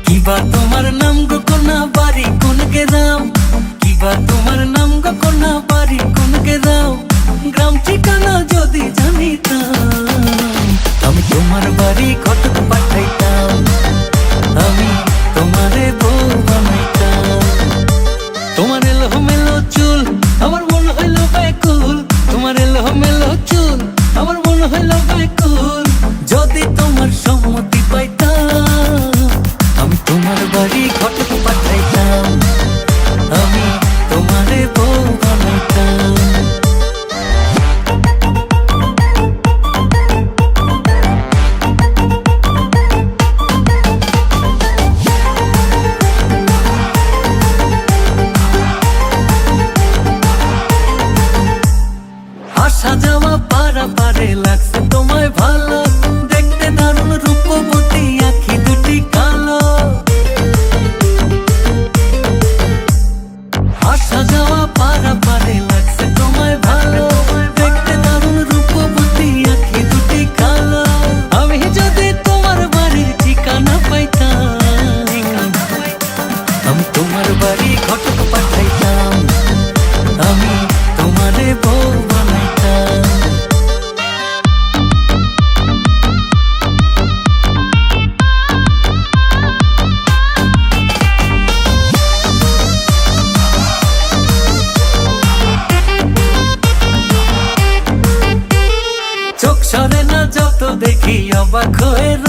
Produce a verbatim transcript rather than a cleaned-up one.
কিবা তোমার নাম গো কন্যা বাড়ি কোন গ্রাম, কিবা তোমার নাম গো কন্যা বাড়ি কোন গ্রাম, গ্রাম ঠিকানা যদি জানিতাম আমি তোমার বাড়ি ঘটক পাঠাইতাম, আমি তোমারে বউ বানাইতাম। তোমার এলো মেলো চুল আমার মন হইল ব্যাকুল, তোমার এলো মেলো চুল আমার মন হইল ব্যাকুল, যদি তোমার সম্মতি পাইতাম আমি তোমার বাড়ি ঘটক পাঠাইতাম, আমি তোমারে বউ বানাইতাম। আসা যাওয়া পারা পারে লাগছে তোমায় ভালো, দেখতে দারুণ রূপবতী আঁখি দুটি কালো। আসা যাওয়া পারা পারে লাগছে তোমায় ভালো, দেখতে দারুণ রূপবতী আঁখি দুটি কালো। আমি যদি তোমার বাড়ির ঠিকানা পাইতাম আমি তোমার বাড়ি ঘটক পাঠাইতাম, আমি তোমারে বউ বানাইতাম। চোখ সরে না যত দেখি অবাক হয়ে